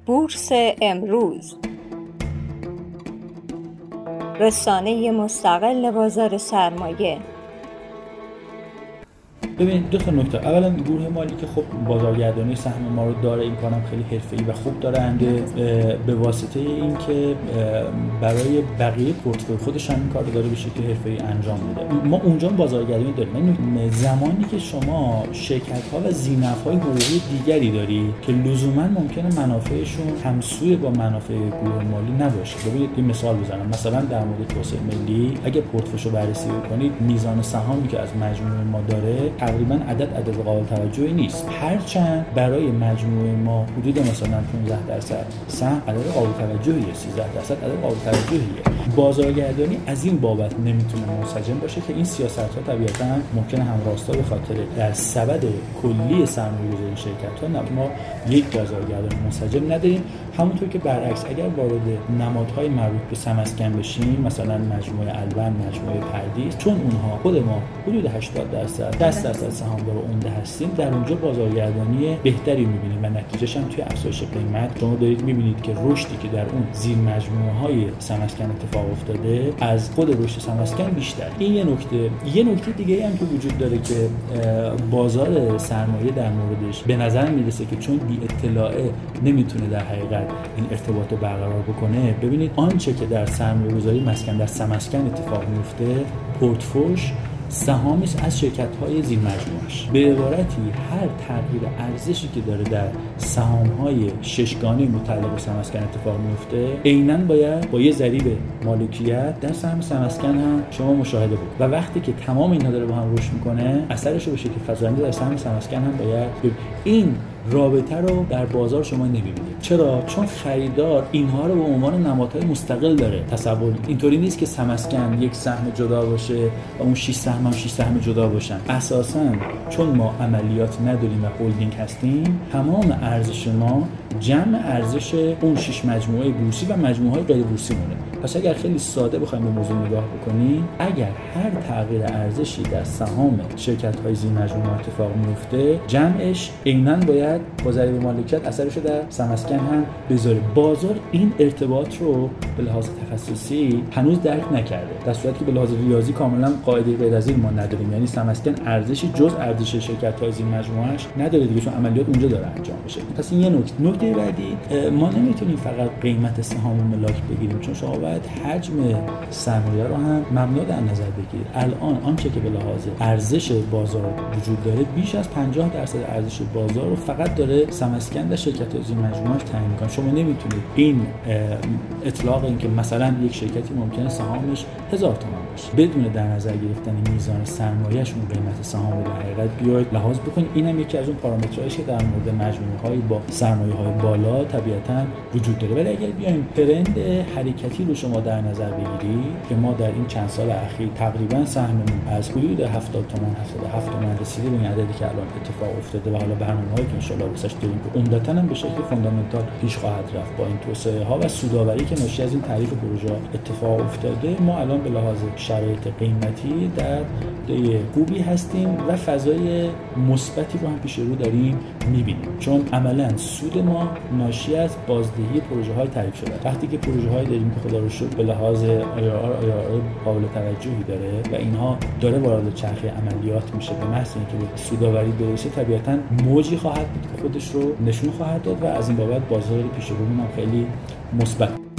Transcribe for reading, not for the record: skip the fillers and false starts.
بورس امروز، رسانه مستقل بازار سرمایه. ببینید دو تا نکته. اولا گروه مالی که خب بازارگردانی سهم ما رو داره، این کارم خیلی حرفه‌ای و خوب داره انجام به واسطه اینکه برای بقیه پورتفوی خودش هم این کارو داره به شکل حرفه‌ای انجام میده. ما اونجا بازارگردانی داریم. زمانی که شما شرکت‌ها و ذی‌نفع‌های حقوقی دیگری داری که لزوما ممکنه منافعشون همسوی با منافع گروه مالی نباشه. ببینید یه مثال بزنم. مثلا در مورد توسعه ملی اگه پورتفولیو بررسی بکنید، میزان سهامی که از مجموعه ما داره تقریبا عدد قابل توجهی نیست، هرچند برای مجموعه ما حدود مثلا 15% سهم عدد قابل توجهیه، 13% عدد قابل توجهیه. بازارگردانی از این بابت نمیتونه منسجم باشه که این سیاست‌ها طبیعتاً ممکنه همراستا به خاطر در سبد کلی سرمایه‌گذاری شرکت‌ها ما یک بازارگردانی منسجم نداریم. همونطور که برعکس اگر وارد نمادهای مربوط به سمسکن بشیم، مثلا مجموعه البن، مجموعه پردیس، چون اونها خود ما حدود 80% 10% سهامدار عمده هستیم، در اونجا بازارگردانی بهتری می‌بینیم و نتیجه‌ش هم توی افزایش قیمت شما دارید می‌بینید که رشدی که در اون زیر مجموعه‌های سمسکن اتفاق افتاده از خود رشد سمسکن بیشتر. این یه نکته دیگه هم که وجود داره که بازار سرمایه در موردش به نظر میرسه که چون بی اطلاعه نمیتونه در حقیقت این ارتباط رو برقرار بکنه. ببینید آنچه که در سرمایه‌گذاری مسکن در سمسکن اتفاق میفته، پورتفوش سهامی از شرکت‌های زیر مجموعه‌اش. به عبارتی هر تغییر ارزشی که داره در سهام‌های ششگانه متعلق به سمسکن اتفاق میفته، عیناً باید با یه ضریب مالکیت در سهم سمسکن هم شما مشاهده بود و وقتی که تمام اینا داره با هم رشد میکنه، اثرش رو به شکل فزاینده در سهم سمسکن هم باید این رابطه رو در بازار شما نمی‌بینید. چرا؟ چون خریدار اینها رو به عنوان نمادهای مستقل داره تصور. اینطوری نیست که سمسکن یک سهم جدا باشه و اون 6 سهم هم 6 سهم جدا باشن. اساساً چون ما عملیات نداریم و هولدینگ هستیم، تمام ارزش ما جمع ارزش اون 6 مجموعه بورسی و مجموعه‌های غیر بورسی مونه. پس اگر خیلی ساده بخوایم به موضوع نگاه بکنیم، اگر هر تغییر ارزشی در سهام شرکت‌های زیر مجموعه اتفاق میفته، جمعش عیناً باید با ضریب مالکیت اثرش رو در سمسکن هم بذاره. بازار این ارتباط رو به لحاظ تخصصی هنوز درک نکرده، در صورتی که به لحاظ ریاضی کاملا قاعده غیر از این ما نداریم. یعنی سمسکن ارزشی جز ارزش شرکت‌های زیر مجموعه‌اش نداره دیگه، چون عملیات اونجا داره انجام میشه. پس این یه نکته بعدی، ما نمیتونیم فقط قیمت سهام ملاک بگیریم، چون شما باید حجم سرمایه رو هم مبنا در نظر بگیرید. الان آنچه که به لحاظ ارزش بازار وجود داره، بیش از 50% ارزش بازار رو فقط داره سمسکن و شرکت‌های زیر مجموعه‌اش تعیین می‌کنه. شما نمیتونید این اطلاق این که مثلا یک شرکتی ممکنه سهامش 1000 تومان باشه بدون در نظر گرفتن میزان سرمایه‌اش اون قیمت سهام رو در حقیقت بیاید لحاظ بکنید. اینم یکی از اون پارامترهاییه که در مورد مجموعه‌های با سرمایه‌های بالا طبیعتاً وجود داره. ولی اگر بیایم ترند حرکتی رو شما در نظر بگیرید که ما در این چند سال اخیر تقریبا سهممون از حدود 70 تومان 77 تومان رسیده به این عددی که الان اتفاق افتاده و حالا برنامه‌هایی که ان شاءالله واسش داریم که عمدتاً هم به شکل فاندامنتال پیش خواهد رفت با این توسعه ها و سودآوری که ناشی از این تعریف پروژه اتفاق افتاده. ما الان به لحاظ شرایط قیمتی در خوبی هستیم و فضای مثبتی رو هم پیش رو داریم می‌بینیم، چون عملاً سود ما ناشی از بازدهی پروژه‌های تعریف شده. وقتی که پروژه‌هایی داریم که خدا رو شکر به لحاظ IRR قابل توجهی داره و اینها داره وارد چرخه عملیات میشه، به محض اینکه به سودآوری برسه طبیعتاً موجی خواهد بود که خودش رو نشون خواهد داد و از این بابت بازار پیش رومون هم خیلی مثبت